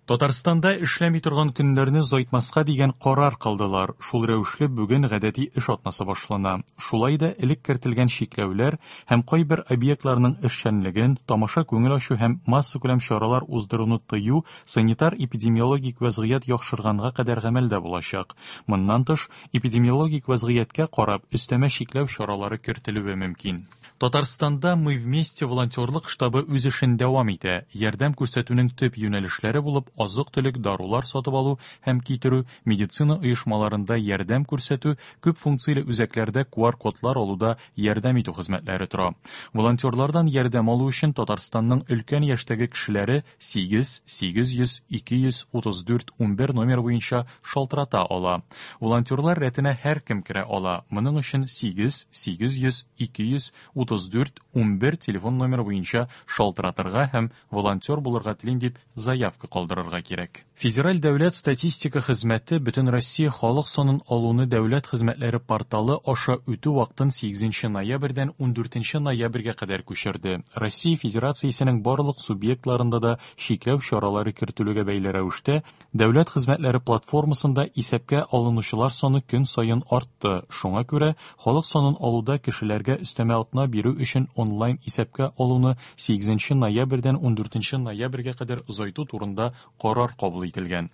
Татарстанда эшләми торган көннәрне зайтмаска дигән карар кылдылар. Шул рәвешле бүген гадәти эш атнасы башлана. Шулай да элек кертелгән шикләүләр һәм кайбер объектларның эшчәнлеген, тамаша күңел ачу һәм масса күләм чаралар уздыруны тыю санитар-эпидемиологик вазгыять яхшырганга кадәр гамәлдә булачак. Моннан тыш, эпидемиологик вазгыятькә карап, өстәмә шикләү чаралары кертелүе мөмкин. Татарстанда «Мы вместе» волонтерлык штабы үз эшен дәвам итә. Ярдәм күрсәтүнең төп юнәлешләре булып азык-төлек, дарулар сатып алу һәм китерү, медицина оешмаларында ярдәм күрсәтү, күп функцияле үзәкләрдә QR-кодлар алуда ярдәм итү хезмәтләре тора. Волонтерлардан ярдәм алу өчен Татарстанның өлкән яшьтәге кешеләре 8 800 234 11 номер буенча шалтырата ала. Волонтерлар рәтенә һәр кем керә ала. Моның өчен 8 800 234 11 телефон номеры буенча шалтыратырга һәм волонтер булырга телим дип заявка калдырырга кирәк. Федераль дәүләт статистика хезмәте Бөтен Россия халык санын алуны дәүләт хезмәтләре порталы аша үтү вакытын 8 ноябрьдән 14 ноябрьгә кадәр күчерде. Россия Федерациясенең барлык субъектларында да шикләү чаралары кертелүгә бәйле рәвештә дәүләт хезмәтләре платформасында исәпкә алынучылар саны көн саен артты. Шуңа күрә халык санын алуда кешеләргә өстәмә атна бирү өчен онлайн исәпкә алуны 8 ноябрьдән 14 ноябрьгә кадәр озайту турында карар кабул ителгән.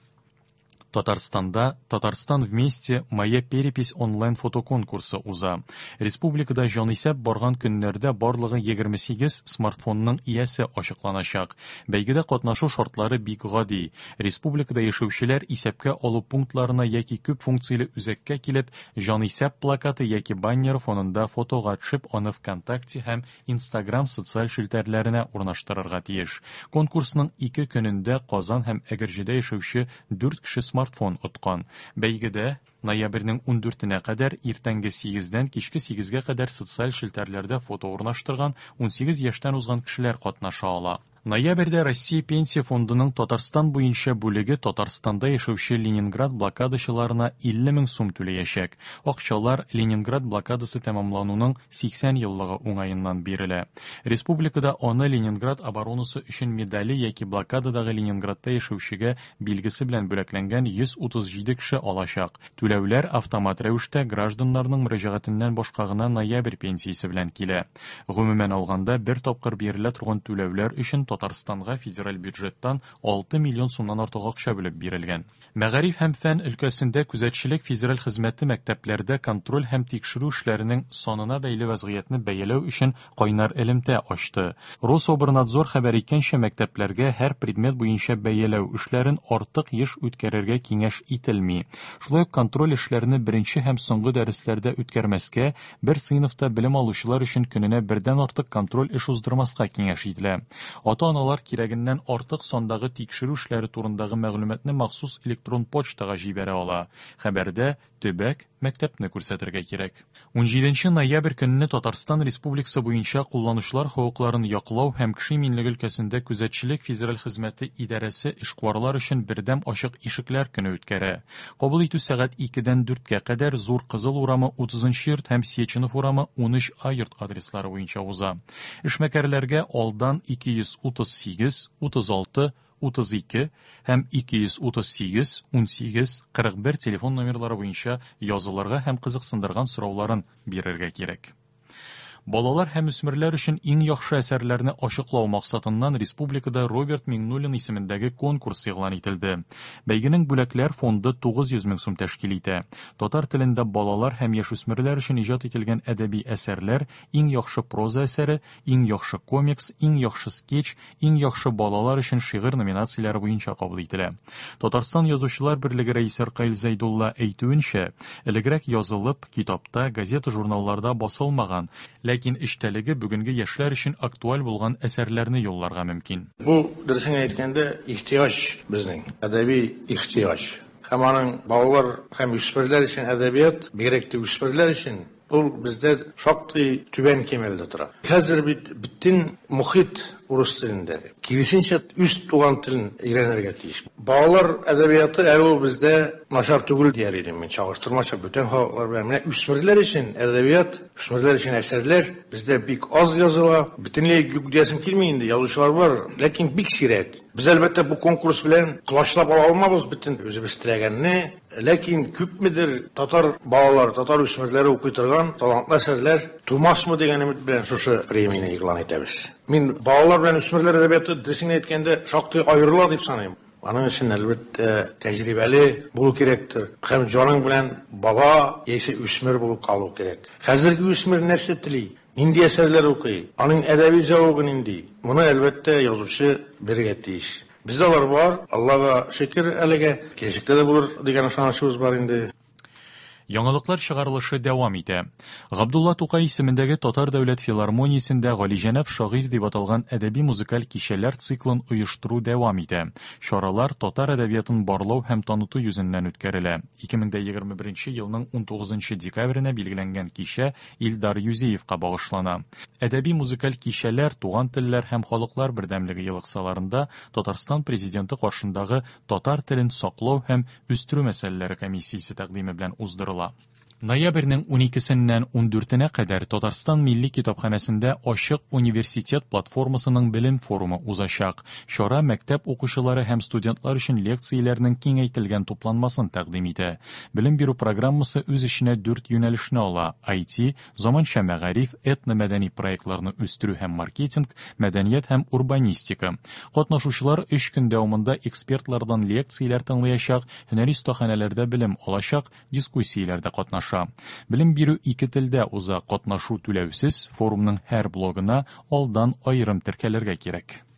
Татарстанда «Татарстан вместе. Моя перепись» онлайн фотоконкурсы уза. Республикада җанисәп барган көннәрдә барлыгы 28 смартфонның иясе ачыкланачак. Бәйгедә катнашу шартлары бик гади. Республикада яшәүчеләр исәпкә алу пунктларына яки күп функцияле үзәккә килеп, җанисәп плакаты яки баннер фонында фотога төшеп, аны ВКонтакте һәм Instagram социаль шелтәрләренә урнаштырырга тиеш. Конкурсның 2 көнендә Казан һәм Әгерҗедә яшәүче 4 кеше смартфон откан. Бәйгедә ноябрьнең 14-нә кадәр иртәнге 8-дән кичке 8-гә кадәр социаль шелтәрләрдә фото урнаштырган 18 яшьтән узган кешеләр катнаша ала. Ноябрьдә Россия пенсия фондының Татарстан буенча бүлеге Татарстанда яшәүче Ленинград блокадачыларына 50 000 сум түләячәк. Акчалар Ленинград блокадасы тәмамлануның 80 еллыгы уңаеннан бирелә. Республикада аны Ленинград оборонасы өчен медале яки блокададагы Ленинградта яшәүчегә билгесе белән бүләкләнгән 137 кеше алачак. Түләүләр автомат рәвештә гражданнарның мөрәҗәгатеннән башка гына ноябрь пенсиясе белән килә. Гомумән алганда бер тапкыр бирелә торган түләүләр өчен Татарстанга федераль бюджеттан 6 миллион сумнан артык акча бүлеп бирелгән. Мәгариф һәм фән өлкәсендә күзәтчелек федераль хезмәте мәктәпләрдә контроль һәм тикшерү эшләренең санына бәйле вазгыятьне бәяләү өчен кайнар элемтә ачты. Рособорнадзор хәбәр иткәнчә, мәктәпләргә һәр предмет буенча бәяләү эшләрен артык еш үткәрергә киңәш ителми. Шулай ук контроль эшләрне беренче һәм соңгы дәресләрдә үткәрмәскә, бер сыйныфта белем алучылар өчен көненә бердән артык контроль эш уздырмаска киңәш ителә. Ата-аналар кирәгеннән артык сандагы тикшерү эшләре турындагы мәгълүматны махсус электрон почтага җибәрә ала. Хәбәрдә төбәк мәктәпне күрсәтергә кирәк. 17 ноябрь көнне Татарстан Республикасы буенча кулланучылар хокукларын яклау һәм кеше иминлеге өлкәсендә күзәтчелек федераль хезмәте идарәсе эшкуарлар өчен бердәм ачык ишекләр көне үткәрә. Кабул итү сәгать 2-дән 4-кә кадәр Зур Кызыл урамы 30-нчы йорт һәм Сеченов урамы 13А йорт адреслары буенча уза. Эшмәкәрләргә алдан 238 36 32 һәм 238 18 41 телефон номерлары буенча язылырга һәм кызыксындырган сорауларын бирергә кирәк. Балалар һәм үсмерләр өчен иң яхшы әсәрләрне ачыклау максатыннан республикада Роберт Миңнуллин исемендәге конкурс игълан ителде. Бәйгенең бүләкләр фонды 900 000 сум тәшкил итә. Татар телендә балалар һәм яшүсмерләр өчен иҗат ителгән әдәби әсәрләр, иң яхшы проза әсәре, иң яхшы комикс, иң яхшы скетч, иң яхшы балалар өчен шигырь номинацияләре буенча кабул ителә. Татарстан язучылар берлеге рәисе Ркаил Зәйдулла әйтүенчә, элегрәк язылып, китапта, газета-журналларда басылмаган, ләкин эштәлеге бүгенге яшьләр өчен актуаль булган әсәрләрне юлларга мөмкин. Бу дөресен әйткәндә ихтияҗ безнең, әдәби ихтияҗ. Һәм аның балалар һәм үсмерләр өчен әдәбият, бигрәк тә үсмерләр өчен ул бездә шактый түбән кимәлдә тора. Хәзер бит бөтен мөхит урыс телендә. Киресенчә үз туган телен өйрәнергә тиеш. Балалар әдәбияты әле бездә начар түгел дияр идем мин, чагыштырмача бүтән халыклар белән. Менә үсмерләр өчен әдәбият, үсмерләр өчен әсәрләр бездә бик аз языла. Бөтенләй юк диясем килми инде, язучылар бар, ләкин бик сирәк. Без әлбәттә бу конкурс белән клашлап ала алмабыз бөтен үзебез теләгәнне, ләкин күпмедер татар балалар, татар үсмерләре укый торган талантлы әсәрләр тумасмы дигән өмет белән шушы премияны игълан итәбез. Мин балалар белән үсмерләр әдәбияты дөресен әйткәндә шактый аерыла дип саныйм. Аның өчен әлбәттә тәҗрибәле булу кирәктер. Һәм җаның белән бала яисә үсмер булып калу кирәк. Хәзерге үсмер нәрсә тели? Нинди әсәрләр укый? Аның әдәби зәвыгы нинди? Моны әлбәттә язучы бирергә тиеш. Бездә алар бар, Аллага шөкер, әлегә киләчәктә дә булыр дигән ышанычыбыз бар инде. Яңалыклар чыгарылышы дәвам итә. Габдулла Тукай исемендәге Татар дәүләт филармониясендә Галиҗәнәп шагыйрь дип аталган әдәби-музыкаль кичәләр циклын оештыру дәвам итә. Чаралар татар әдәбиятын барлау һәм таныту йөзеннән үткәрелә. 2021 елның 19 декабренә билгеләнгән кичә Илдар Юзеевка багышлана. Әдәби-музыкаль кичәләр туган телләр һәм халыклар бердәмлеге елыксаларында Татарстан президенты каршындагы татар телен саклау һәм үстерү мәсьәләләре комиссиясе тәкъдиме белән уздырыла. Ноябрьнең 12-сеннән 14-нә кадәр Татарстан Милли китапханәсендә Ачык университет платформасының белем форумы узачак. Чара мәктәп укучылары һәм студентлар өчен лекцияләрнең киңәйтелгән тупланмасын тәкъдим итә. Белем бирү программасы үз эченә 4 юнәлешне ала: IT, заманча мәгариф, этно-мәдәни проектларны үстерү һәм маркетинг, мәдәният һәм урбанистика. Катнашучылар 3 көн дәвамында экспертлардан лекцияләр тыңлаячак, һөнәри остаханәләрдә белем алачак, дискуссияләрдә катнаша. Белем бирү 2 телдә уза, катнашу түләүсез, форумның һәр блогына алдан аерым теркәлергә кирәк.